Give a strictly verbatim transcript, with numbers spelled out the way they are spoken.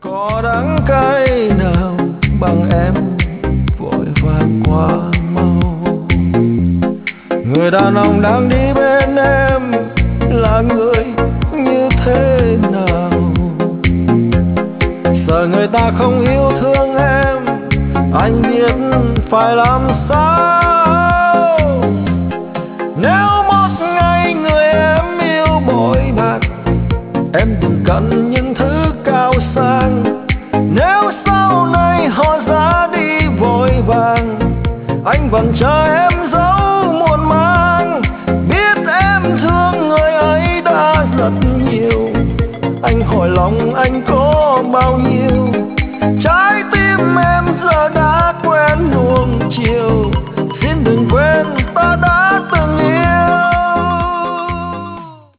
Có đắng cay nào bằng em vội vàng quá mau. Người đàn ông đang đi bên em là người như thế nào? Sợ người ta không yêu thương em, anh biết phải làm sao. Nếu một ngày người em yêu bội bạc, em đừng cần những thứ cao sang. Nếu sau này họ ra đi vội vàng, anh vẫn chờ em dấu muộn màng. Biết em thương người ấy đã rất nhiều, anh hỏi lòng anh có bao nhiêu.